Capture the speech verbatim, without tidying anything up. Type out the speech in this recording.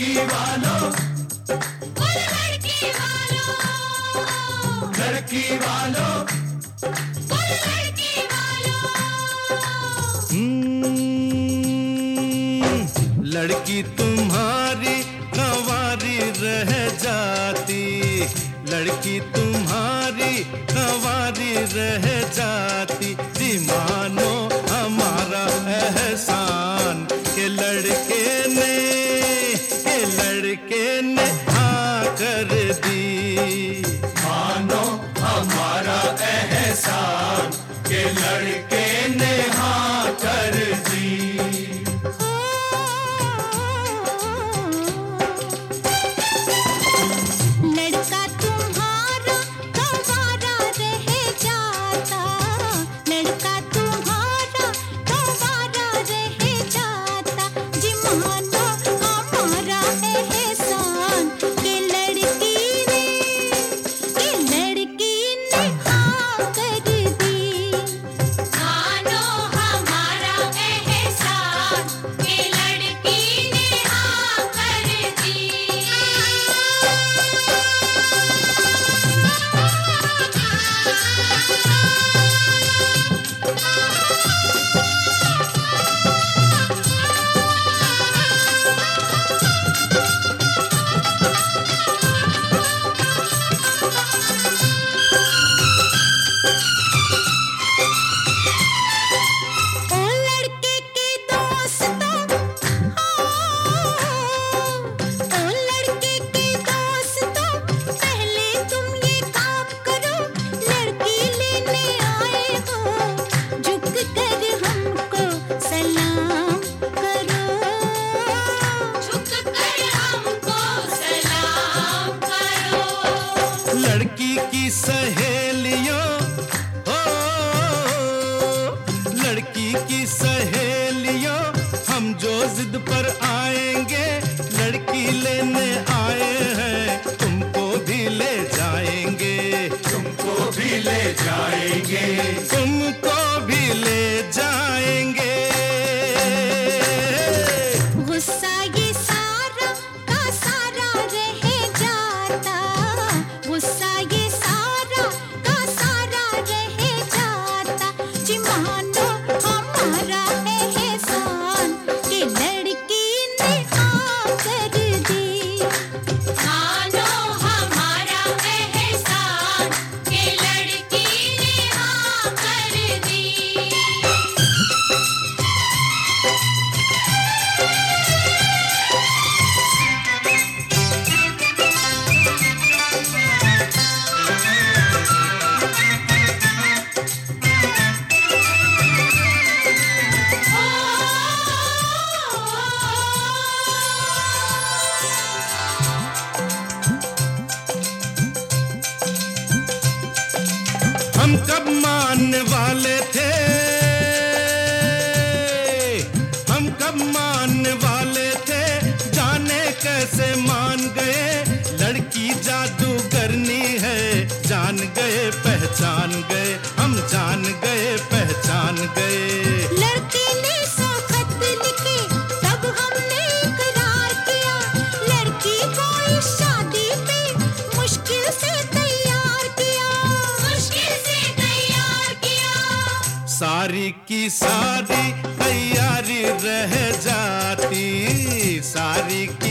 लड़की वालों, बोलो लड़की वालों, लड़की वालों, बोलो लड़की वालों। हम्म, लड़की तुम्हारी कंवारी रह जाती, लड़की तुम्हारी कंवारी रह जाती। जी मानो हमारा एहसान के लड़के ने, के लड़के ने हाँ कर दी। मानो हमारा एहसान के लड़के ने हाँ कर दी। लड़का तुम्हारा कंवारा रह जाता, लड़का तुम्हारा कंवारा रह जाता। जी मानो हमारा एहसान के लड़की ने, के लड़की ने हाँ कर दी। मानो हमारा एहसान के लड़की ने हाँ कर दी। ओ लड़के के दोस्तों, ओ लड़के के दोस्तों, पहले तुम ये काम करो, लड़की लेने आए हो, झुक कर हमको सलाम करो, झुक कर हमको सलाम करो। लड़की की सहेलियों, हो लड़की की सहेलियों, हम जो जिद पर आएंगे, लड़की लेने आए हैं, तुमको भी ले जाएंगे, तुमको भी ले जाएंगे, तुमको भी ले जाएंगे। गुस्सा ये सारा का सारा रह जाता, गुस्सा ये सारा का सारा रह जाता। जी मानो हमारा एहसान के लड़की ने हाँ कर दी। मानो हमारा एहसान के लड़की ने हाँ कर दी। हम कब मानने वाले थे, हम कब मानने वाले थे, जाने कैसे मान गए। लड़की जादूगरनी है, जान गए पहचान गए, हम जान गए पहचान गए। लड़के ने सौ खत लिखे, तब हमने इकरार किया, लड़की को इस शादी पे मुश्किल से तैयार किया, मुश्किल से तैयार किया। सारी की सारी तैयारी रह जाती, सारी की